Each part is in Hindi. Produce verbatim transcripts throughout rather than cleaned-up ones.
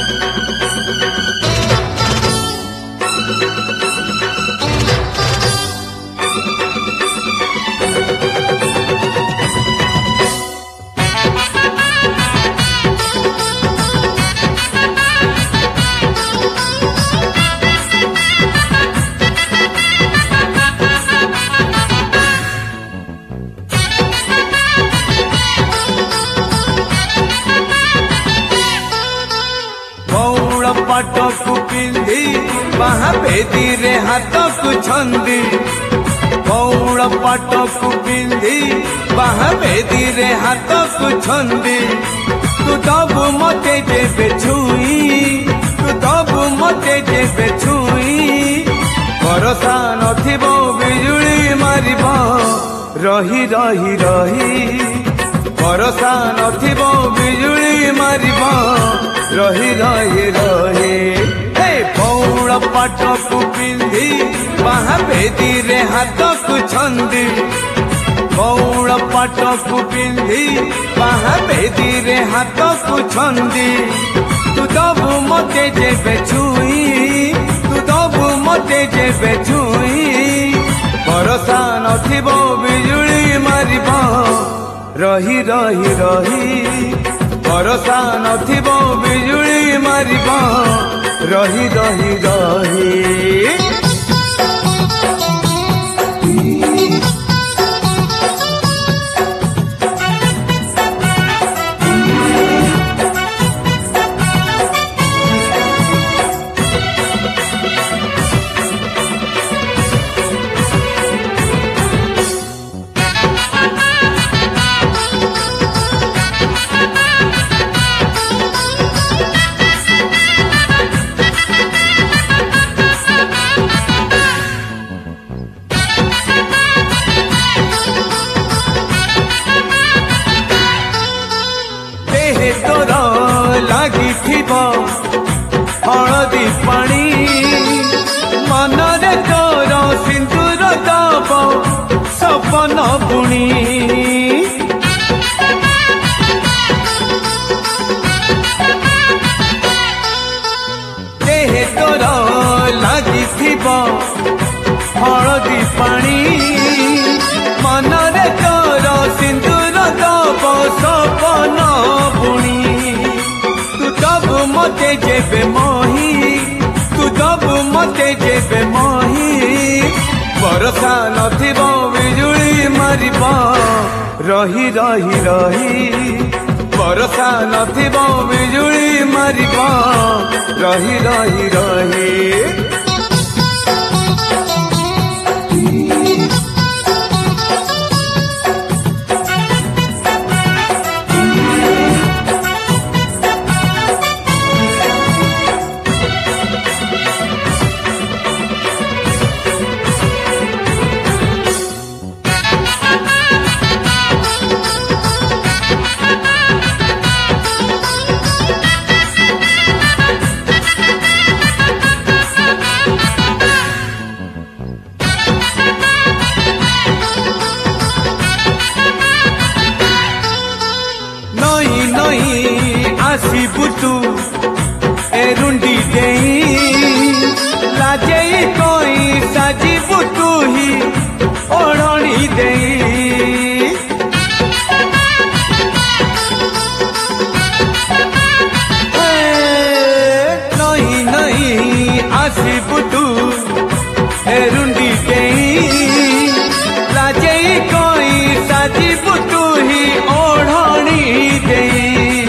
पाटकु पिंधी महावेदी रे हाथकु छंदी कौड़ पाटकु पिंधी महावेदी रे हाथकु छंदी तू दबु मते जेबे छुई तू दबु मते जेबे छुई भरोसा नथिबो बिजुली मारिबो रही रही रही भरोसा नथिबो बिजुली मारिबो रही रही रही हे पौड़ पाटकु पिंधी महावेदी रे हाथकु छंदी पौड़ पाटकु पिंधी महावेदी रे हाथकु छंदी तू दबु मते जेबे छुई तू दबु मते जेबे छुई भरोसा नथिबो बिजुली मारिबो रही रही रही भरोसा नथिबो बिजुली मारिबो रही रही रही लागी थिबो हलदी पानी मनरे तोर सिंदूर दब सपन बुणी देहे तोर लागी थिबो हलदी पानी मनरे तोर सिंदूर दब सपन बुणी मते जेबे मोही तू दबु मते जेबे मोही भरोसा नथिबो बिजुली मारिबो रही रही रही भरोसा नथिबो बिजुली मारिबो रही रही रही आसीबु तू एरुंडी देई लाजे कोई साजीबु तू ही ओढ़नी देई नहीं नहीं आसीबु तू एरुंडी देई लाजे कोई साजीबु तू ही ओढ़नी देई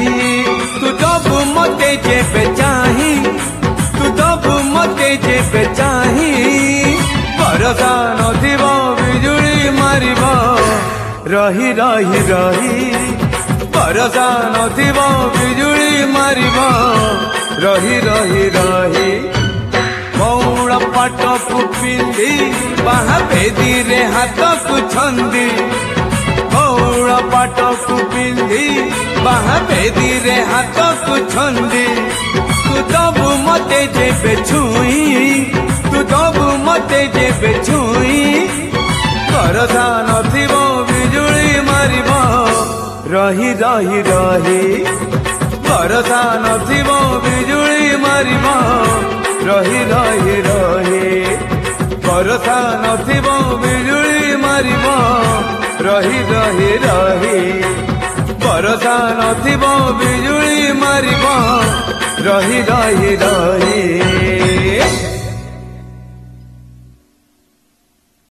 मते जेबे चाही तू दबु मते जेबे चाही भरोसा नथिबो बिजुली मारिबो रही रही रही भरोसा नथिबो बिजुली मारिबो रही रही रही कौड़ पाटकु पिंधी महावेदी रे हाथकु छंदी कौड़ पाटकु पिंधी महावेदी रे हाथकु छंदी तू दबु मते जेबे छुई तू दबु मते जेबे छुई भरोसा नथिबो बिजुली मारिबो रही रही रही भरोसा नथिबो बिजुली मारिब रही रही रही भरोसा नथिब बिजुली मारिब रही रही रही भरोसा नथिब बिजुली मारिब रही रही रही।